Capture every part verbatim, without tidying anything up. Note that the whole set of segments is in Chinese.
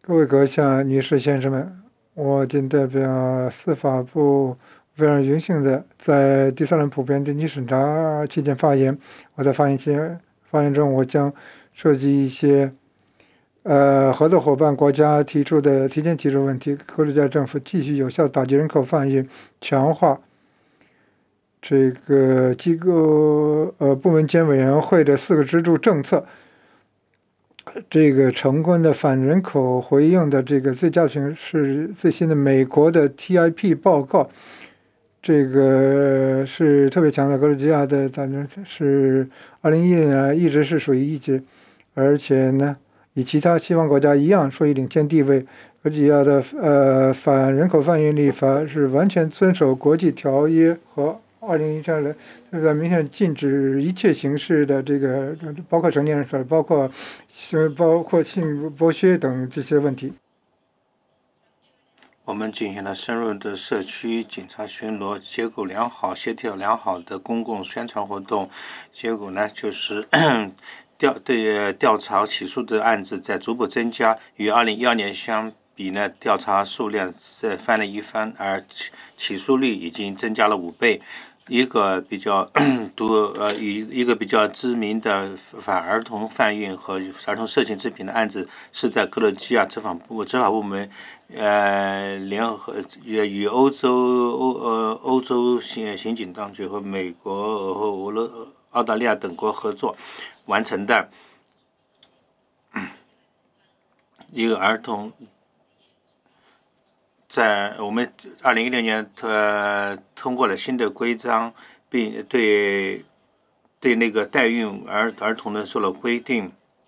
各位阁下、女士、先生们，我谨代表司法部非常荣幸的在第三轮普遍定期审查期间发言。我在发言期发言中，我将涉及一些呃合作伙伴国家提出的提前提出问题。格鲁吉亚政府继续有效打击人口贩运，强化这个机构呃部门间委员会的四个支柱政策。这个成功的反人口回应的这个最佳形是最新的美国的 T I P 报告，这个是特别强调格鲁吉亚的，反正是二零一零年一直是属于一级，而且呢，与其他西方国家一样，属于领先地位。格鲁吉亚的呃反人口贩运立法是完全遵守国际条约和二零一三年，是在明显禁止一切形式的这个，包括成年人说，包括包括性剥削等这些问题。 我们进行了深入的社区警察巡逻，结果良好、协调良好的公共宣传活动。结果呢，就是调对调查起诉的案子在逐步增加，与二零一二年相比呢，调查数量是翻了一番，而起起诉率已经增加了五倍。一个比较独呃，一一个比较知名的反儿童贩运和儿童色情制品的案子，是在格鲁吉亚执法部执法部门呃联合与与欧洲欧呃欧洲刑刑警当局和美国和俄罗澳大利亚等国合作完成的一个儿童。在我们二零一六年呃通过了新的规章，并对对那个代孕儿儿童呢做了规定。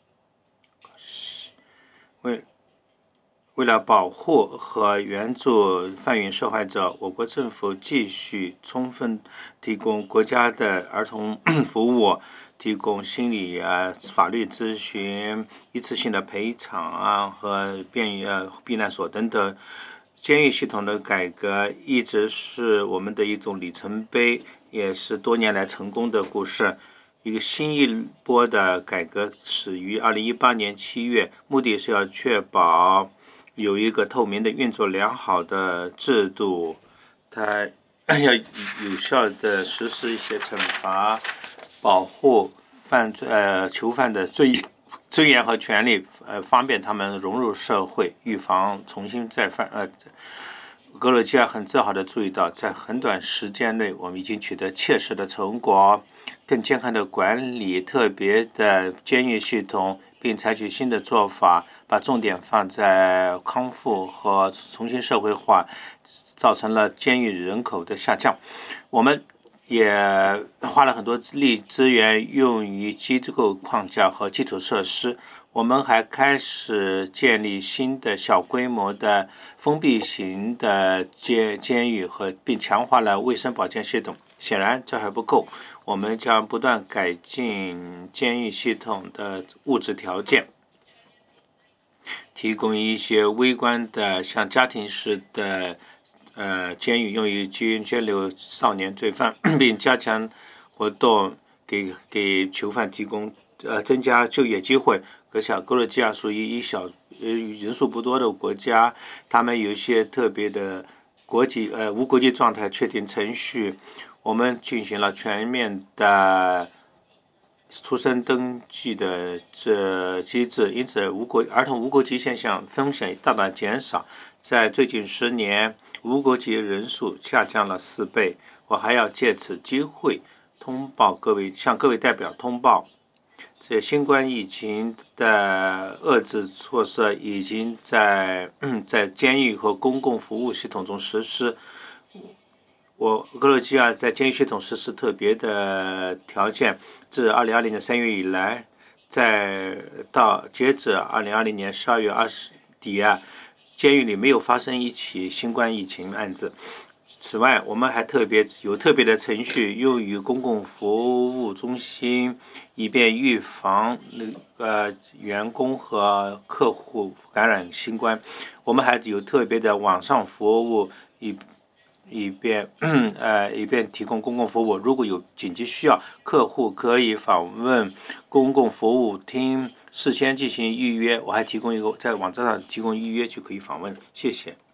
为为了保护和援助贩运受害者，我国政府继续充分提供国家的儿童服务，提供心理啊、法律咨询、一次性的赔偿啊和便呃避难所等等。监狱系统的改革一直是我们的一种里程碑，也是多年来成功的故事。一个新一波的改革始于二零一八年七月，目的是要确保有一个透明的、运作良好的制度，它要有效的实施一些惩罚，保护犯罪呃囚犯的罪尊严和权利，呃，方便他们融入社会，预防重新再犯。呃，格鲁吉亚很自豪地注意到，在很短时间内，我们已经取得切实的成果，更健康的管理特别的监狱系统，并采取新的做法，把重点放在康复和重新社会化，造成了监狱人口的下降。我们也花了很多力资源用于机构框架和基础设施。我们还开始建立新的小规模的封闭型的监监狱和，并强化了卫生保健系统。显然这还不够，我们将不断改进监狱系统的物质条件，提供一些微观的像家庭式的呃监狱，用于基因拘留少年罪犯，并加强活动，给给囚犯提供呃增加就业机会。格小格鲁吉亚属于一小呃人数不多的国家，他们有一些特别的国际呃无国际状态确定程序。我们进行了全面的出生登记的这机制，因此无国儿童无国籍现象风险大大减少。在最近十年，无国籍人数下降了四倍。我还要借此机会通报各位，向各位代表通报，这新冠疫情的遏制措施已经在在监狱和公共服务系统中实施。我格鲁吉亚在监狱系统实施特别的条件，自二零二零年三月以来，在到截止二零二零年十二月二十底啊，监狱里没有发生一起新冠疫情案子。此外，我们还特别有特别的程序用于公共服务中心，以便预防呃员工和客户感染新冠。我们还有特别的网上服务，以以便呃以便提供公共服务。如果有紧急需要，客户可以访问公共服务厅事先进行预约。我还提供一个在网站上提供预约就可以访问。谢谢。